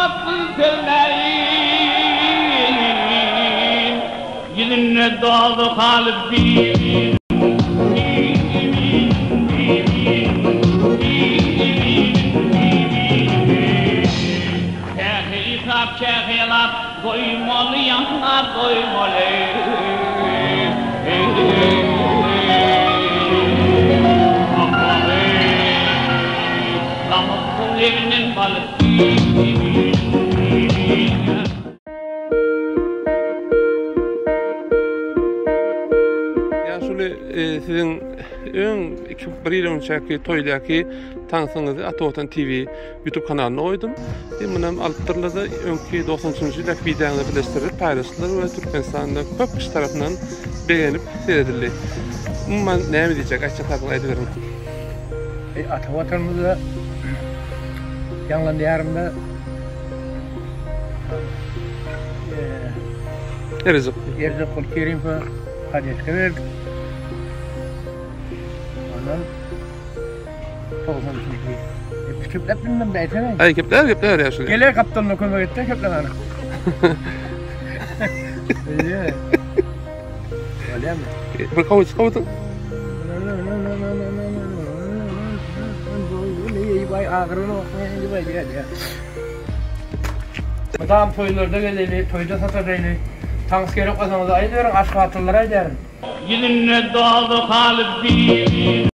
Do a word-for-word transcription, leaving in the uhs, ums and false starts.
Selamatlı söyleyin, yüzüne doğdu kalbim. Çekilap çekilap koymalı yanlar koymalı. Namıklı evinin balık. Ya şöyle e, sizin ön iki bir yıl önceki toydaki tanıtınızı Atotan T V YouTube kanalına koydum. Ben bunun alttırlarda önkü doksan üçüncü yıllık videolarını birleştirip paylaştılar ve Türkmenistan'da çok kişi tarafından beğenip seyredildi. Umman ne mi diyecek? Açık adını aydıverin. E, Atovatanımızda yanlandı yarımda e, Erzak. Erzak Kul Kerim ve Hadis'e verdik. Ondan doksan üçüncü E, kütüpler bilmem de etene. Ay kepler kepler ya şöyle. Gelir kaptanın okuma gitti, köpler bana. Öyle. Öyle mi? Bir kavuç kavutun. Vay ağrını bakmaya vay diye ya. Madam toylarda geleli, toyda satadaylı. Tankskerek kazandı aydıran aşk hatırlara ederim. Yüzüne doğdu kalbim.